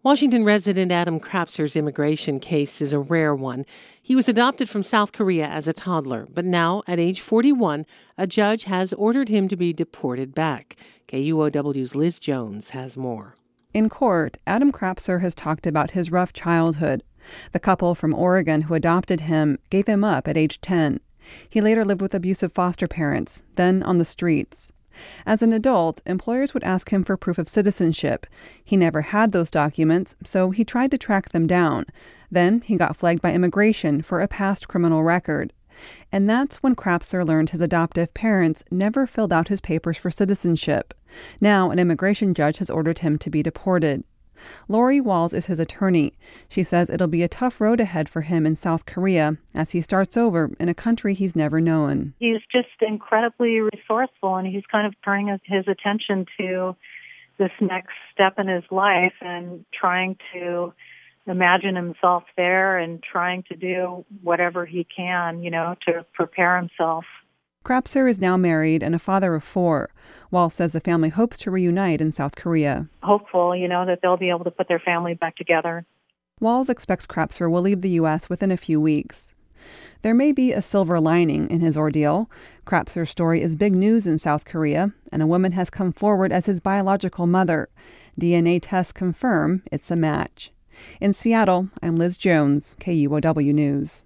Washington resident Adam Krapser's immigration case is a rare one. He was adopted from South Korea as a toddler, but now, at age 41, a judge has ordered him to be deported back. KUOW's Liz Jones has more. In court, Adam Krapser has talked about his rough childhood. The couple from Oregon who adopted him gave him up at age 10. He later lived with abusive foster parents, then on the streets. As an adult, employers would ask him for proof of citizenship. He never had those documents, so he tried to track them down. Then he got flagged by immigration for a past criminal record. And that's when Krapser learned his adoptive parents never filled out his papers for citizenship. Now an immigration judge has ordered him to be deported. Lori Walls is his attorney. She says it'll be a tough road ahead for him in South Korea as he starts over in a country he's never known. He's just incredibly resourceful, and he's kind of turning his attention to this next step in his life and trying to imagine himself there and trying to do whatever he can, to prepare himself. Krapser is now married and a father of 4. Walls says the family hopes to reunite in South Korea. Hopeful, that they'll be able to put their family back together. Walls expects Krapser will leave the U.S. within a few weeks. There may be a silver lining in his ordeal. Krapser's story is big news in South Korea, and a woman has come forward as his biological mother. DNA tests confirm it's a match. In Seattle, I'm Liz Jones, KUOW News.